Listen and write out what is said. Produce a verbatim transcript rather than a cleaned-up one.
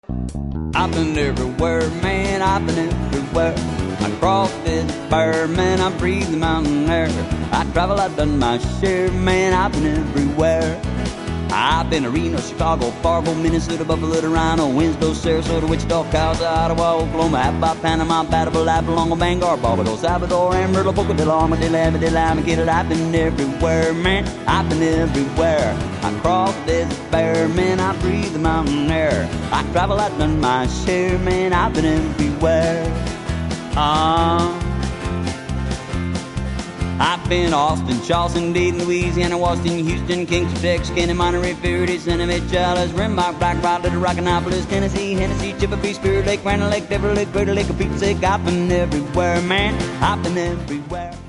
I've been everywhere, man, I've been everywhere. I crossed this bear, man, I breathe the mountain air. I travel, I've done my share, man, I've been everywhere. I've been to Reno, Chicago, Fargo, Minnesota, Buffalo, Rhino, Winslow, Sarasota, Wichita, Casa, Ottawa, Oklahoma, Aba, Panama, Battle, Apalongo, Bangor, Barbados, Salvador, Amarillo, Bocadillo, Armadillo, Armadillo, Armadillo. I've been everywhere, man, I've been everywhere. I crossed this bear, man, I breathe the mountain air. I travel, I've done my share, man, I've been everywhere. Ah. Uh, I've been Austin, Charleston, Dayton, Louisiana, Washington, Houston, Kingston, Texas, Canyon, Monterey, Faraday, Cinnamon, Chalice, Rimrock, Black Rock, Little Rockonopolis, Tennessee, Hennessy, Chippewa, Spirit Lake, Granite Lake, Beverly Lake, Crater Lake, Pizza Lake. I've been everywhere, man. I've been everywhere.